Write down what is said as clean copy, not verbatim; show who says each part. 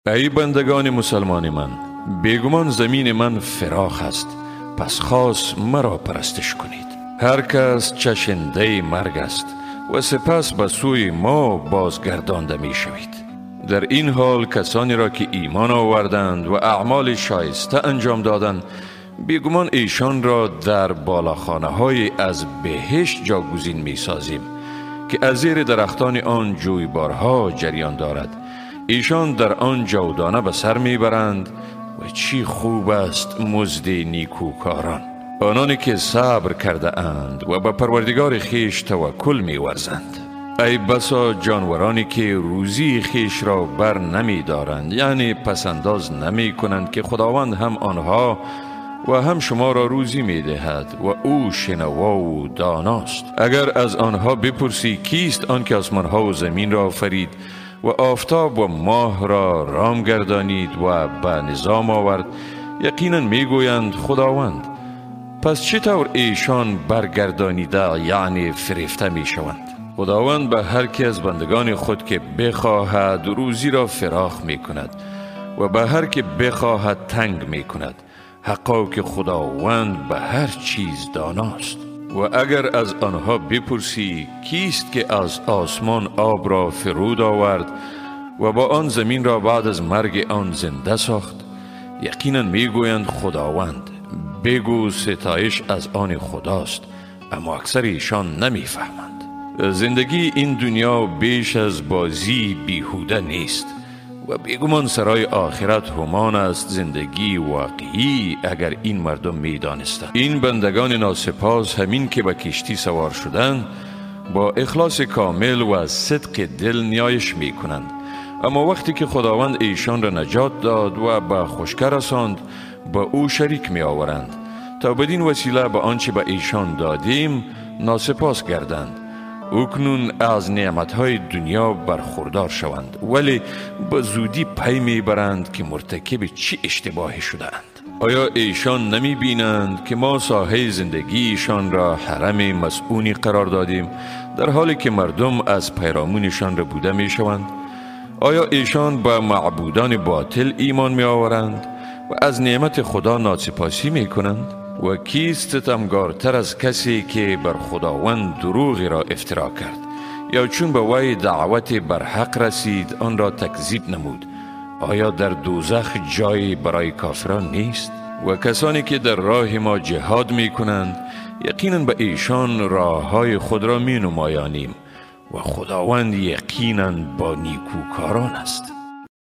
Speaker 1: ای بندگان مسلمان من، بیگمان زمین من فراخ است، پس خاص مرا پرستش کنید. هر کس چشنده مرگ است و سپس به سوی ما بازگردانده می شوید. در این حال کسانی را که ایمان آوردند و اعمال شایسته انجام دادند، بیگمان ایشان را در بالاخانه های از بهشت جاگزین می سازیم که از زیر درختان آن جویبارها جریان دارد. ایشان در آن جاودانه به سر می برند و چی خوب است مزد نیکوکاران، آنانی که صبر کرده اند و به پروردگار خیش توکل می ورزند. ای بسا جانورانی که روزی خیش را بر نمی دارند، یعنی پسنداز نمی کنند که خداوند هم آنها و هم شما را روزی می دهد و او شنوا و داناست. اگر از آنها بپرسی کیست آن که آسمانها و زمین را آفرید و آفتاب و ماه را رام گردانید و به نظام آورد، یقینا می گویند خداوند. پس چطور ایشان برگردانیده یعنی فریفته می شوند؟ خداوند به هر کی از بندگان خود که بخواهد روزی را فراخ می کند و به هر که بخواهد تنگ می کند. حقا که خداوند به هر چیز داناست. و اگر از آنها بپرسی کیست که از آسمان آب را فرود آورد و با آن زمین را بعد از مرگ آن زنده ساخت، یقینا میگویند خداوند. بگو ستایش از آن خداست، اما اکثر ایشان نمیفهمند. زندگی این دنیا بیش از بازی بیهوده نیست و بیگمان سرای آخرت همان است زندگی واقعی اگر این مردم می دانستند. این بندگان ناسپاس همین که به کشتی سوار شدند با اخلاص کامل و صدق دل نیایش می کنند، اما وقتی که خداوند ایشان را نجات داد و به خشکی رساند با او شریک می آورند تا بدین وسیله به آنچه به ایشان دادیم ناسپاس گردند. اکنون از نعمتهای دنیا برخوردار شوند، ولی به زودی پی می برند که مرتکب چه اشتباهی شدند. آیا ایشان نمی بینند که ما ساحه زندگی ایشان را حرم مسئونی قرار دادیم، در حالی که مردم از پیرامونشان را بوده می شوند؟ آیا ایشان به معبودان باطل ایمان می آورند و از نعمت خدا ناسپاسی می کنند؟ و کیست ستمگارتر از کسی که بر خداوند دروغی را افترا کرد یا چون به وی دعوت بر حق رسید آن را تکذیب نمود؟ آیا در دوزخ جایی برای کافران نیست؟ و کسانی که در راه ما جهاد می کنند یقینا به ایشان راه های خود را می نمایانیم و خداوند یقینا با نیکوکاران است.